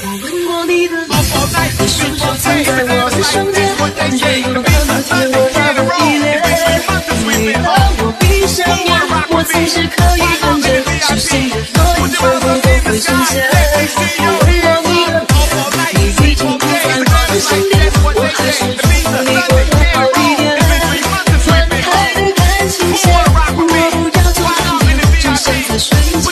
吻过你的脸，你双手藏在我的双肩，感觉有那么甜，我让我依恋。你让我闭上眼，我随时可以看见，熟悉的所有全部都会实现。吻过你的脸，你已经不在我的身边，我还是祝福你过得好一点。分开的感情线，我不要走远，就像在睡觉。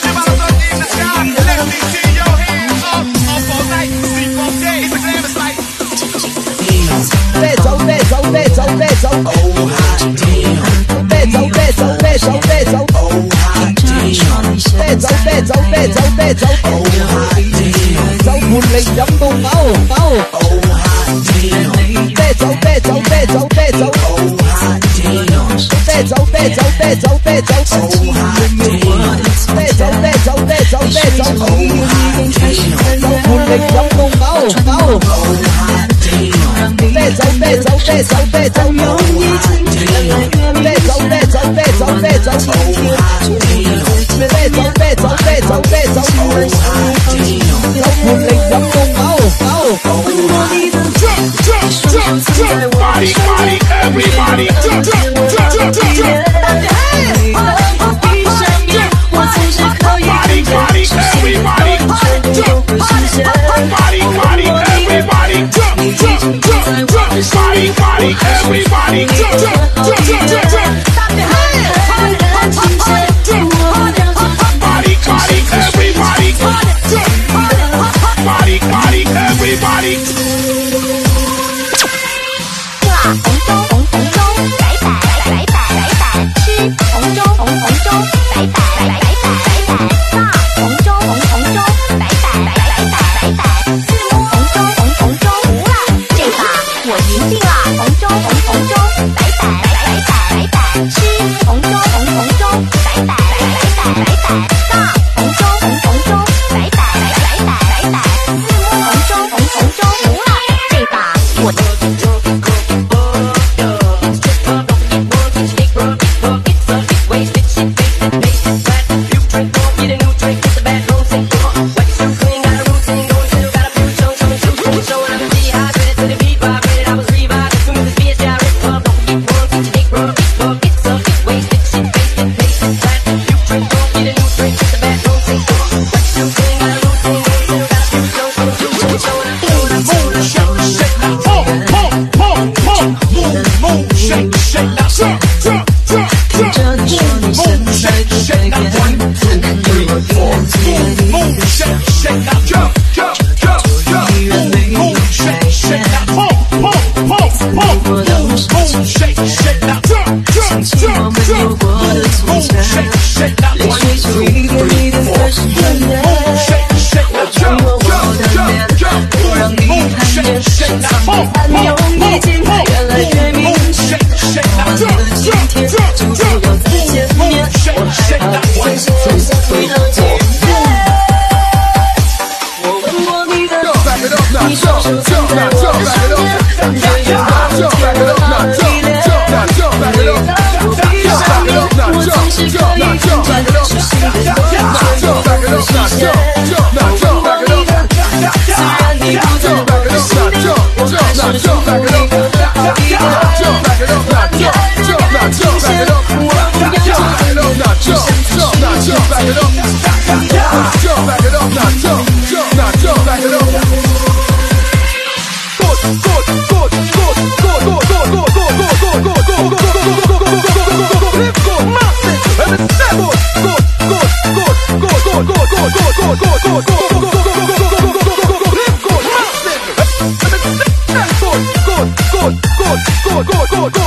Go.